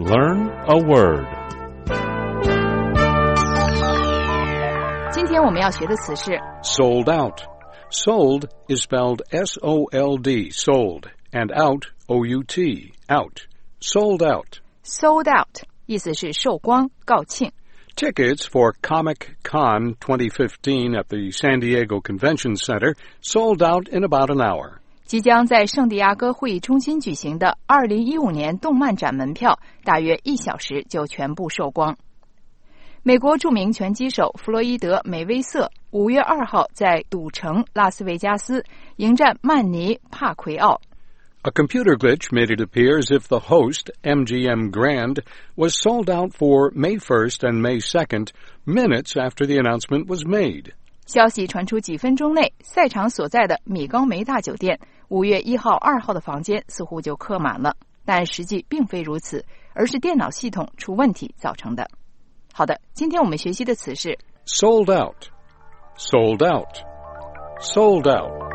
Learn a word. 今天我们要学的词是 Sold out. Sold is spelled S-O-L-D, sold, and out, O-U-T, out. Sold out. sold out 意思是售光告罄。 Tickets for Comic Con 2015 at the San Diego Convention Center sold out in about an hour. 即将在圣地亚哥会议中心举行的2015年动漫展门票大约1小时就全部售光。美国著名拳击手弗洛伊德·梅威瑟5月2号在赌城拉斯维加斯迎战曼尼·帕奎奥。 A computer glitch made it appear as if the host, MGM Grand, was sold out for May 1st and May 2nd, minutes after the announcement was made. 消息传出几分钟内，赛场所在的米高梅大酒店5月1号、2号的房间似乎就客满了，但实际并非如此，而是电脑系统出问题造成的。好的，今天我们学习的词是 Sold out. Sold out. Sold out.